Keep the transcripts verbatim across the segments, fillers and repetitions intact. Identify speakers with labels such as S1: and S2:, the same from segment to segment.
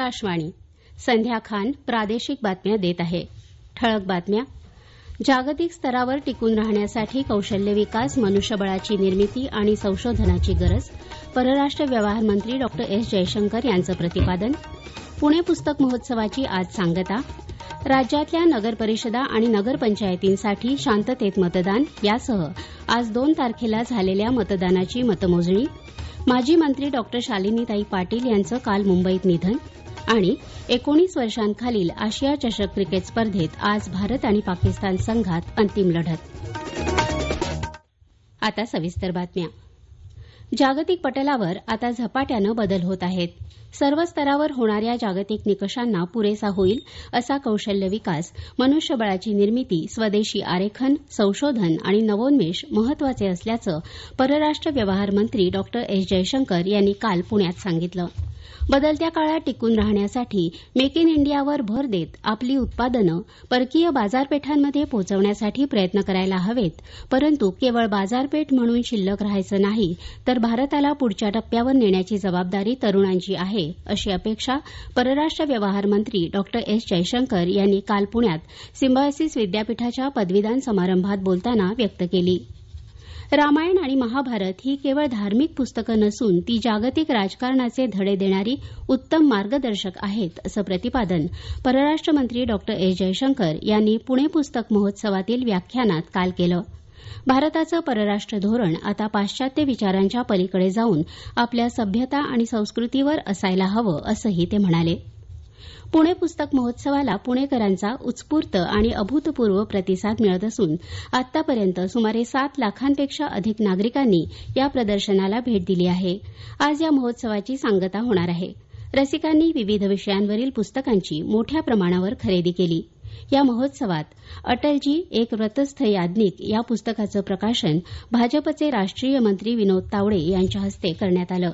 S1: आकाशवाणी. संध्या खान प्रादेशिक बातम्या देत आहे. ठळक बातम्या. जागतिक स्तरावर टिकून राहण्यासाठी कौशल्य विकास, मनुष्यबळाची निर्मिती आणि संशोधनाची गरज. परराष्ट्र व्यवहार मंत्री डॉ एस जयशंकर यांचं प्रतिपादन. पुणे पुस्तक महोत्सवाची आज सांगता. राज्यातल्या नगरपरिषदा आणि नगरपंचायतींसाठी शांततेत मतदान यासह आज दोन तारखेला झालेल्या मतदानाची मतमोजणी. माजी मंत्री डॉ शालिनीताई पाटील यांचं काल मुंबईत निधन. आणि एकोणीस वर्षांखालील आशिया चषक क्रिकेट स्पर्धेत आज भारत आणि पाकिस्तान संघात अंतिम लढत. आता सविस्तर बातम्या. जागतिक पटलावर आता झपाट्यानं बदल होत आहेत. सर्व स्तरावर होणाऱ्या जागतिक निकषांना पुरेसा होईल असा कौशल्य विकास, मनुष्यबळाची निर्मिती, स्वदेशी आरेखन, संशोधन आणि नवोन्मेष महत्वाचे असल्याचं परराष्ट्र व्यवहार मंत्री डॉ एस जयशंकर यांनी काल पुण्यात सांगितलं. बदलत्या काळात टिकून राहण्यासाठी मेक इन इंडियावर भर देत आपली उत्पादनं परकीय बाजारपेठांमध्ये पोहोचवण्यासाठी प्रयत्न करायला हवेत, परंतु केवळ बाजारपेठ म्हणून शिल्लक राहायचं नाही, तर भारताला पुढच्या टप्प्यावर नेण्याची जबाबदारी तरुणांची आहे, अशी अपेक्षा परराष्ट्र व्यवहार मंत्री डॉ एस जयशंकर यांनी काल पुण्यात सिम्बायोसिस विद्यापीठाच्या पदवीदान समारंभात बोलताना व्यक्त केली. रामायण आणि महाभारत ही केवळ धार्मिक पुस्तकं नसून ती जागतिक राजकारणाचे धडे देणारी उत्तम मार्गदर्शक आहेत, असं प्रतिपादन परराष्ट्र मंत्री डॉ एस जयशंकर यांनी पुणे पुस्तक महोत्सवातील व्याख्यानात काल केलं. भारताचं परराष्ट्र धोरण आता पाश्चात्य विचारांच्या पलीकडे जाऊन आपल्या सभ्यता आणि संस्कृतीवर असायला हवं, असंही ते म्हणाले. पुणे पुस्तक महोत्सवाला पुणेकरांचा उत्स्फूर्त आणि अभूतपूर्व प्रतिसाद मिळत असून आतापर्यंत सुमारे सात लाखांपेक्षा अधिक नागरिकांनी या प्रदर्शनाला भेट दिली आहे. आज या महोत्सवाची सांगता होणार आहे. रसिकांनी विविध विषयांवरील पुस्तकांची मोठ्या प्रमाणावर खरेदी केली. या महोत्सवात अटलजी एक व्रतस्थ याज्ञिक या पुस्तकाचं प्रकाशन भाजपचे राष्ट्रीय मंत्री विनोद तावडे यांच्या हस्ते करण्यात आलं.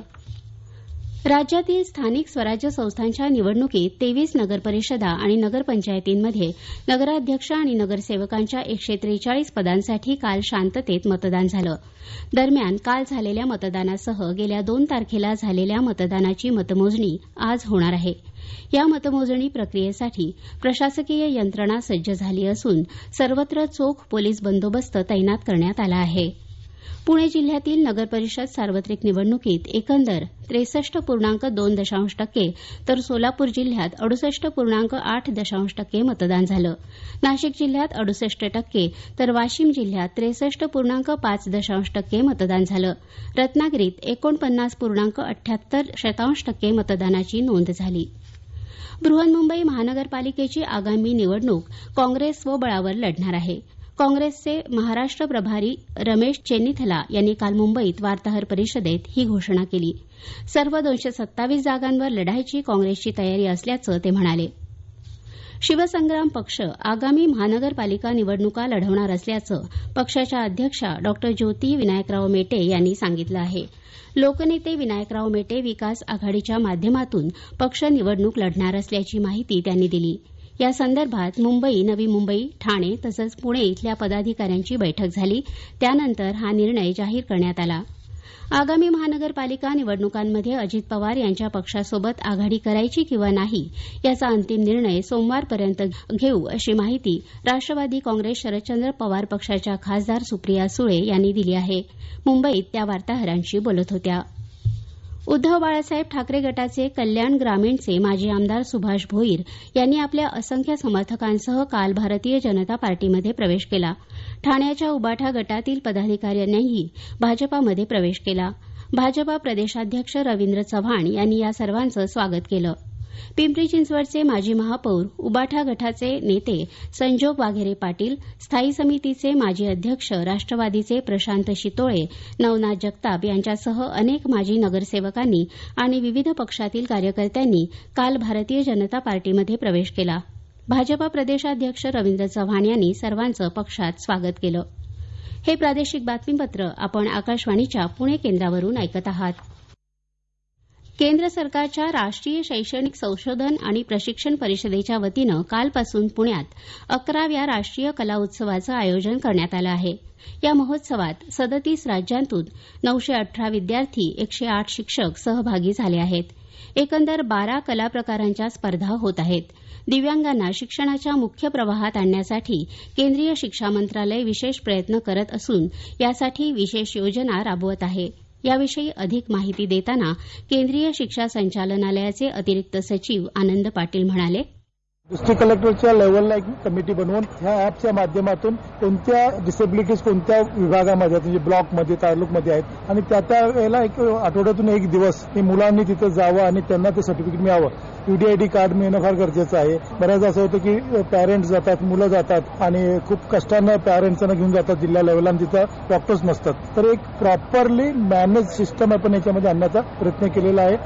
S1: राज्यातील स्थानिक स्वराज्य संस्थांच्या निवडणुकीत तेवीस नगरपरिषदा आणि नगरपंचायतींमध्ये नगराध्यक्ष आणि नगरसेवकांच्या एकशे त्रेचाळीस पदांसाठी काल शांततेत मतदान झालं. दरम्यान काल झालेल्या मतदानासह गेल्या दोन तारखेला झालेल्या मतदानाची मतमोजणी आज होणार आहे. या मतमोजणी प्रक्रियेसाठी प्रशासकीय यंत्रणा सज्ज झाली असून सर्वत्र चोख पोलीस बंदोबस्त तैनात करण्यात आला आहे. पुणे जिल्ह्यातील नगरपरिषद सार्वत्रिक निवडणुकीत एकंदर त्रेसष्ट पूर्णांक दोन दशांश टक्के तर सोलापूर जिल्ह्यात अडुसष्ट पूर्णांक आठ दशांश टक्के मतदान झालं. नाशिक जिल्ह्यात अडुसष्ट टक्के तर वाशिम जिल्ह्यात त्रेसष्ट पूर्णांक पाच दशांश टक्के मतदान झालं. रत्नागिरीत एकोणपन्नास पूर्णांक अठ्याहत्तर शतांश टक्के मतदानाची नोंद झाली. बृहन्मुंबई महानगरपालिकेची आगामी निवडणूक काँग्रेस स्वबळावर लढणार आहे. काँग्रेसचे महाराष्ट्र प्रभारी रमेश चेन्निथला यांनी काल मुंबईत वार्ताहर परिषदेत ही घोषणा केली. सर्व दोनशे सत्तावीस जागांवर लढायची काँग्रेसची तयारी असल्याचं ते म्हणाले. शिवसंग्राम पक्ष आगामी महानगरपालिका निवडणुका लढवणार असल्याचं पक्षाच्या अध्यक्षा डॉ ज्योती विनायकराव मेटे यांनी सांगितलं आहे. लोकनेते विनायकराव मेटे विकास आघाडीच्या माध्यमातून पक्ष निवडणूक लढणार असल्याची माहिती त्यांनी दिली. या संदर्भात मुंबई, नवी मुंबई, ठाणे तसंच पुणे इथल्या पदाधिकाऱ्यांची बैठक झाली. त्यानंतर हा निर्णय जाहीर करण्यात आला. आगामी महानगरपालिका निवडणुकांमध्ये अजित पवार यांच्या पक्षासोबत आघाडी करायची किंवा नाही याचा अंतिम निर्णय सोमवारपर्यंत घेऊ, अशी माहिती राष्ट्रवादी काँग्रेस शरदचंद्र पवार पक्षाच्या खासदार सुप्रिया सुळे यांनी दिली आहे. मुंबईत त्या वार्ताहरांशी बोलत होत्या. उद्धव बाळासाहेब ठाकरे गटाचे कल्याण ग्रामीणचे माजी आमदार सुभाष भोईर यांनी आपल्या असंख्य समर्थकांसह काल भारतीय जनता पार्टीमध्ये प्रवेश केला. ठाण्याच्या उबाठा गटातील पदाधिकाऱ्यांनीही भाजपामध्ये प्रवेश केला. भाजपा प्रदेशाध्यक्ष रवींद्र चव्हाण यांनी या सर्वांचं स्वागत केलं. पिंपरी चिंचवडचे माजी महापौर, उबाठा गटाचे नेते संजोग वाघेरे पाटील, स्थायी समितीचे माजी अध्यक्ष राष्ट्रवादीचे प्रशांत शितोळे, नवनाथ जगताप यांच्यासह अनेक माजी नगरसेवकांनी आणि विविध पक्षातील कार्यकर्त्यांनी काल भारतीय जनता पार्टीमध्ये प्रवेश केला. भाजपा प्रदेशाध्यक्ष रवींद्र चव्हाण यांनी सर्वांचं पक्षात स्वागत केलं. हे प्रादेशिक बातमीपत्र आपण आकाशवाणीच्या पुणे केंद्रावरून ऐकत आहात. केंद्र सरकारच्या राष्ट्रीय शैक्षणिक संशोधन आणि प्रशिक्षण परिषदेच्या वतीनं कालपासून पुण्यात अकराव्या राष्ट्रीय कला उत्सवाचं आयोजन करण्यात आलं आहे. या महोत्सवात सदतीस राज्यांतून नऊशे अठरा विद्यार्थी एकशे आठ शिक्षक सहभागी झाले आहेत. एकंदर बारा कला प्रकारांच्या स्पर्धा होत आहेत. दिव्यांगांना शिक्षणाच्या मुख्य प्रवाहात आणण्यासाठी केंद्रीय शिक्षा मंत्रालय विशेष प्रयत्न करत असून यासाठी विशेष योजना राबवत आहे. याविषयी अधिक माहिती देताना केंद्रीय शिक्षा संचालनालयाचे अतिरिक्त सचिव आनंद पाटील म्हणाले,
S2: डिस्ट्रिक्ट कलेक्टरच्या लेव्हलला एक कमिटी बनवून ह्या ॲपच्या माध्यमातून कोणत्या डिसेबिलिटीज कोणत्या विभागामध्ये म्हणजे ब्लॉकमध्ये तालुक्यामध्ये आहेत आणि त्या त्या वेळेला एक आठवड्यातून एक दिवस हे मुलांनी तिथे जावं आणि त्यांना ते सर्टिफिकेट मिळावं. यूडीआयडी कार्ड मिळणं फार गरजेचं आहे. बऱ्याचदा असं होतं की पॅरेंट्स जातात, मुलं जातात आणि खूप कष्टानं पॅरेंट्सना घेऊन जातात जिल्हा लेव्हलला आणि तिथं डॉक्टर्स नसतात. तर एक प्रॉपरली मॅनेज सिस्टम आपण याच्यामध्ये आणण्याचा प्रयत्न केलेला आहे.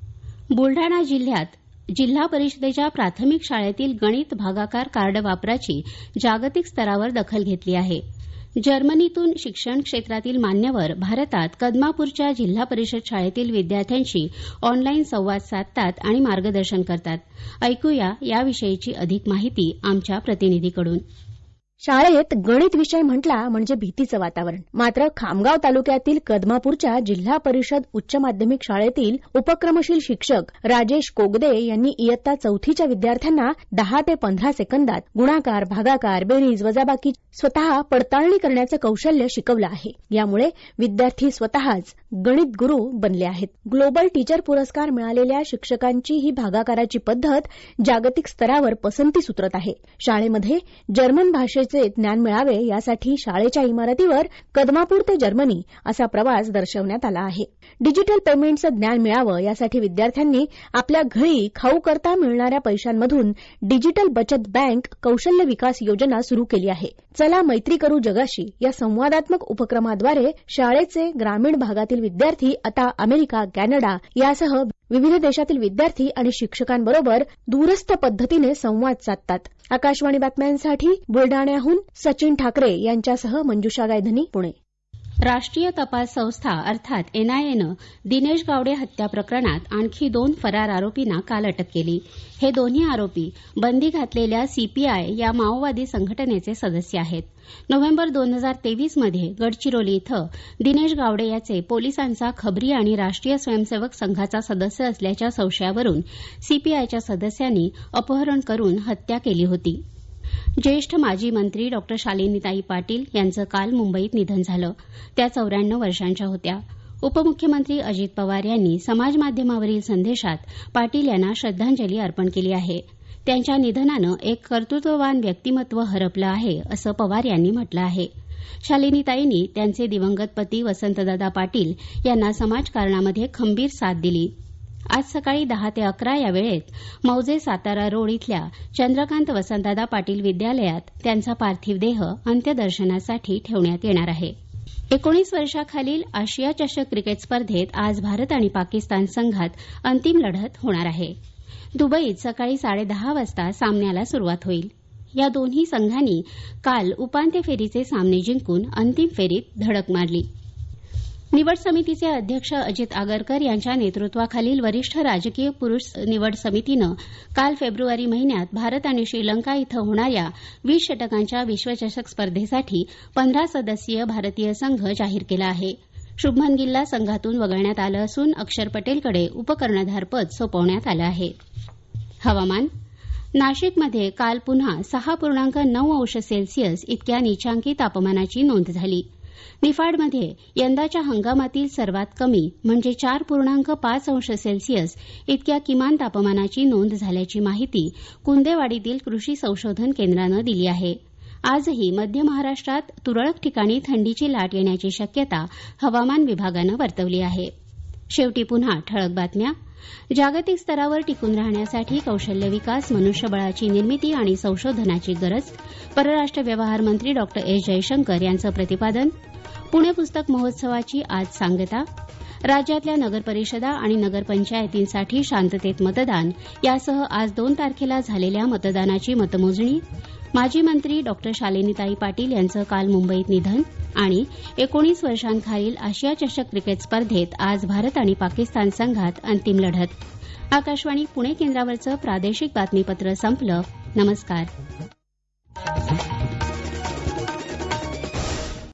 S1: बुलढाणा जिल्ह्यात जिल्हा परिषदेच्या प्राथमिक शाळेतील गणित भागाकार कार्ड वापराची जागतिक स्तरावर दखल घेतली आहे. जर्मनीतून शिक्षण क्षेत्रातील मान्यवर भारतात कदमापूरच्या जिल्हा परिषद शाळेतील विद्यार्थ्यांशी ऑनलाईन संवाद साधतात आणि मार्गदर्शन करतात. ऐकूया याविषयीची अधिक माहिती आमच्या प्रतिनिधीकडून.
S3: शाळेत गणित विषय म्हटला म्हणजे भीतीचं वातावरण. मात्र खामगाव तालुक्यातील कदमापूरच्या जिल्हा परिषद उच्च माध्यमिक शाळेतील उपक्रमशील शिक्षक राजेश कोगदे यांनी इयत्ता चौथीच्या विद्यार्थ्यांना दहा ते पंधरा सेकंदात गुणाकार, भागाकार, बेरीज, वजाबाकी स्वतः पडताळणी करण्याचं कौशल्य शिकवलं आहे. यामुळे विद्यार्थी स्वतःच गणित गुरू बनले आहेत. ग्लोबल टीचर पुरस्कार मिळालेल्या शिक्षकांची ही भागाकाराची पद्धत जागतिक स्तरावर पसंती सुचत आहे. शाळेमध्ये जर्मन भाषेचे ज्ञान मिळावे यासाठी शाळेच्या इमारतीवर कदमापूर ते जर्मनी असा प्रवास दर्शवण्यात आला आहे. डिजिटल पेमेंटचं ज्ञान मिळावं यासाठी विद्यार्थ्यांनी आपल्या घरी खाऊ करता मिळणाऱ्या पैशांमधून डिजिटल बचत बँक कौशल्य विकास योजना सुरू केली आहे. चला मैत्री करू जगाशी या संवादात्मक उपक्रमाद्वारे शाळेचे ग्रामीण भागातील विद्यार्थी आता अमेरिका, कॅनडा यासह विविध देशातील विद्यार्थी आणि शिक्षकांबरोबर दूरस्थ पद्धतीने संवाद साधतात. आकाशवाणी बातम्यांसाठी बुलढाण्याहून सचिन ठाकरे यांच्यासह मंजुषा गायधनी, पुणे.
S1: राष्ट्रीय तपास संस्था अर्थात एनआयएनं दिनेश गावडे हत्या प्रकरणात आणखी दोन फरार आरोपींना काल अटक केली. हे दोन्ही आरोपी बंदी घातलेल्या सीपीआय या माओवादी संघटनेचे सदस्य आहेत. नोव्हेंबर दोन हजार तेवीस मध्ये गडचिरोली इथं दिनेश गावडे याचे पोलिसांचा खबरी आणि राष्ट्रीय स्वयंसेवक संघाचा सदस्य असल्याच्या संशयावरून सीपीआयच्या सदस्यांनी अपहरण करून हत्या केली होती. ज्येष्ठ माजी मंत्री डॉ शालिनीताई पाटील यांचं काल मुंबईत निधन झालं. त्या चौऱ्याण्णव वर्षांच्या होत्या. उपमुख्यमंत्री अजित पवार यांनी समाजमाध्यमावरील संदेशात पाटील यांना श्रद्धांजली अर्पण केली आहे. त्यांच्या निधनानं एक कर्तृत्ववान व्यक्तिमत्व हरपलं आहे असं पवार यांनी म्हटलं आहे. शालिनीताईंनी त्यांचे दिवंगत पती वसंतदादा पाटील यांना समाजकारणामध्ये खंबीर साथ दिली. आज सकाळी दहा ते अकरा या वेळेत मौजे सातारा रोड इथल्या चंद्रकांत वसंतदादा पाटील विद्यालयात त्यांचा पार्थिव देह अंत्यदर्शनासाठी ठेवण्यात येणार आहे. एकोणीस वर्षाखालील आशिया चषक क्रिकेट स्पर्धेत आज भारत आणि पाकिस्तान संघात अंतिम लढत होणार आहे. दुबईत सकाळी साडेदहा वाजता सामन्याला सुरुवात होईल. या दोन्ही संघांनी काल उपांत्य फेरीचे सामने जिंकून अंतिम फेरीत धडक मारली. निवड समितीचे अध्यक्ष अजित आगरकर यांच्या नेतृत्वाखालील वरिष्ठ राजकीय पुरुष निवड समितीनं काल फेब्रुवारी महिन्यात भारत आणि श्रीलंका इथं होणाऱ्या वीस षटकांच्या विश्वचषक स्पर्धेसाठी पंधरा सदस्यीय भारतीय संघ जाहीर केला आहे. शुभमन गिलला संघातून वगळण्यात आलं असून अक्षर पटेलकडे उपकर्णधारपद सोपवण्यात आलं आहे. हवामान. नाशिकमध्ये काल पुन्हा सहा पूर्णांक नऊ अंश सेल्सिअस इतक्या नीचांकी तापमानाची नोंद झाली. निफाडमध्ये यंदाच्या हंगामातील सर्वात कमी म्हणजे चार पूर्णांक पाच अंश सेल्सिअस इतक्या किमान तापमानाची नोंद झाल्याची माहिती कुंदेवाडीतील कृषी संशोधन केंद्रानं दिली आहे. आजही मध्य महाराष्ट्रात तुरळक ठिकाणी थंडीची लाट येण्याची शक्यता हवामान विभागानं वर्तवली आहे. शेवटी पुन्हा ठळक बातम्या. जागतिक स्तरावर टिकून राहण्यासाठी कौशल्य विकास, मनुष्यबळाची निर्मिती आणि संशोधनाची गरज. परराष्ट्र व्यवहार मंत्री डॉ एस जयशंकर यांचं प्रतिपादन. पुणे पुस्तक महोत्सवाची आज सांगता. राज्यातल्या नगरपरिषदा आणि नगरपंचायतींसाठी शांततेत मतदान यासह आज दोन तारखेला झालेल्या मतदानाची मतमोजणी. माजी मंत्री डॉक्टर शालिनीताई पाटील यांचं काल मुंबईत निधन. आणि एकोणीस वर्षांखालील आशिया चषक क्रिकेट स्पर्धेत आज भारत आणि पाकिस्तान संघात अंतिम लढत. आकाशवाणी पुणे केंद्रावरचं प्रादेशिक बातमीपत्र संपलं. नमस्कार.